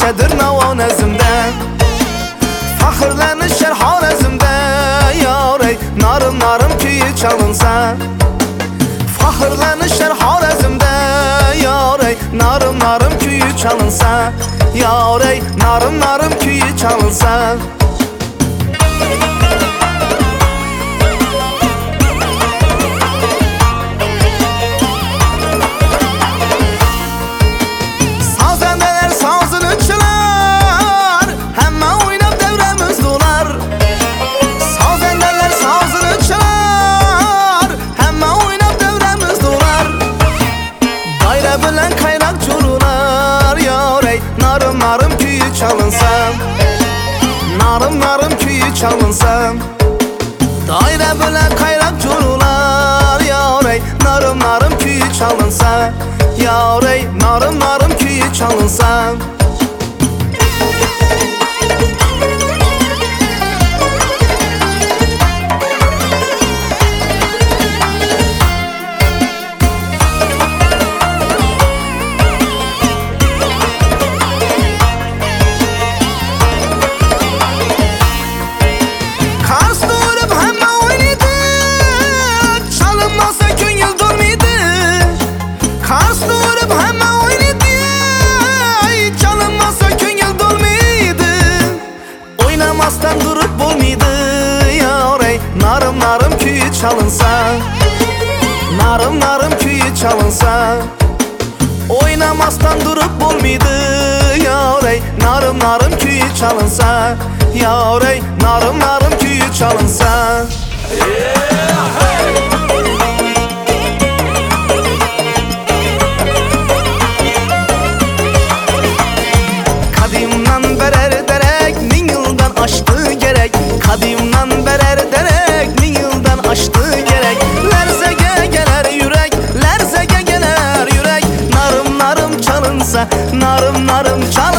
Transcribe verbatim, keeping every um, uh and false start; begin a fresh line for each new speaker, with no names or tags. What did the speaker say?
neşedir navan ezimde. Faxırlanışır Xorazmda yarey, narım narım köyü çalınsa. Faxırlanışır Xorazmda yarey, narım narım köyü çalınsa. Yarey, narım narım köyü çalınsa. Sazendeler sazını çalar, hemen oynab devremiz dolar. Sazendeler sazını çalar, hemen oynab devremiz dolar. Daire bilen kaynak curular yarey, narım narım köyü çalınsa. Narım narım köyü çalınsa. Daire bilen kaynak curular yarey, narım narım köyü çalınsa. Yarey, narım narım köyü çalınsa. Kars durup hemen oynadı, çalınmasa köngül durmaydı. Kars durup hemen oynadı, çalınmasa köngül durmaydı. Oynamasdan durup bulmaydı yarey, narım narım köyü çalınsa. Narım narım köyü çalınsa. Oynamasdan durup bulmaydı yarey, narım narım köyü çalınsa. Yarey, narım narım köyü çalınsa. Kadimdan berer derek, min yıldan aştı gerek. Kadimdan berer derek, min yıldan aştı gerek. Lerzege geler yürek, lerzege geler yürek. Narım narım çalınsa, narım narım çalınsa.